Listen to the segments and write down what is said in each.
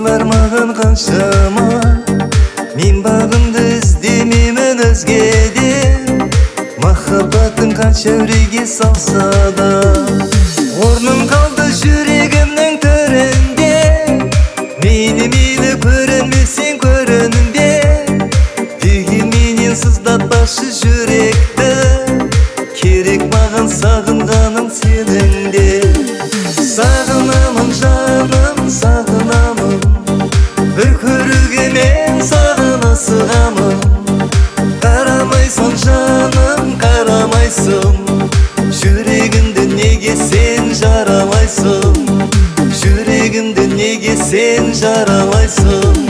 бармаган канчама, мен багымды издемеймин өзгеде. Махаббатың канча үрейге салса да, орнum калды жүрегимнин төрүндө. Мени көрөнбесең көрөнүмдө, тиги менен сыздатпашы жүректи. Керек маған сағынғаным сеніңде. Сағынамын жаным, сағынамын, бір көруге мен саған асығамын. Қарамайсың жаным, қарамайсың, жүрегімді неге сен жаралайсың? Жүрегімді неге сен жаралайсың?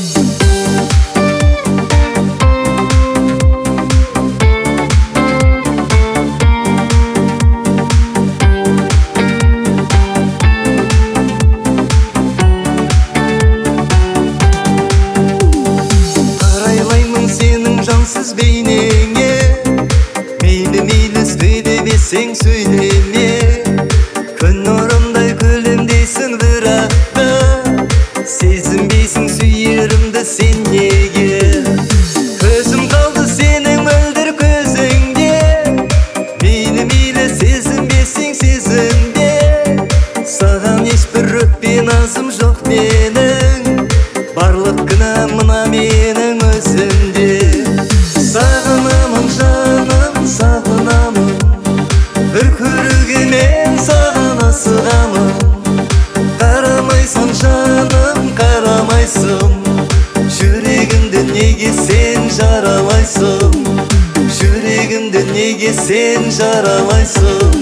Жансыз бейнеңе, мейлі сөйлемесең сөйлеме. Күн нұрындай күлімдейсің бірақта, сезінбейсің сүйерімді сен неге? Көзім қалды сенің мөлдір көзіңде, мейлі сезінбесең сезімде. Саған ешбір өкпе назым жоқ менің, барлық кінәм мына менің өзімде. Сағынамын жаным, сағынамын, бір көруге мен саған асығамын. Қарамайсың жаным, қарамайсың, жүрегімді неге сен жаралайсың? Жүрегімді неге сен жаралайсың?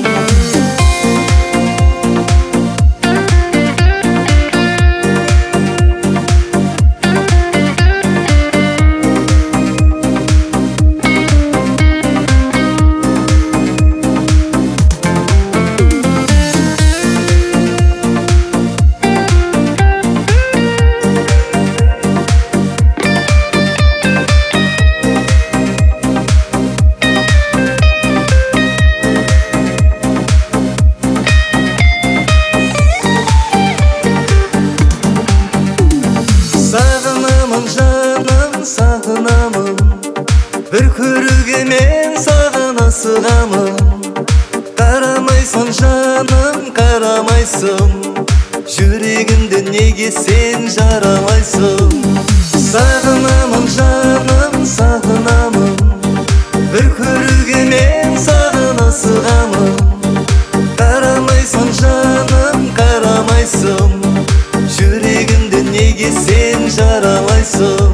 Сағынамын жаным, сағынамын, бір көруге мен саған асығамын. Қарамайсың жаным, қарамайсың, жүрегімді неге сен жаралайсың? Сағынамын жаным, сағынамын, бір көруге мен саған асығамын. Қарамайсың жаным, қарамайсың, жүрегімді неге сен жаралайсың?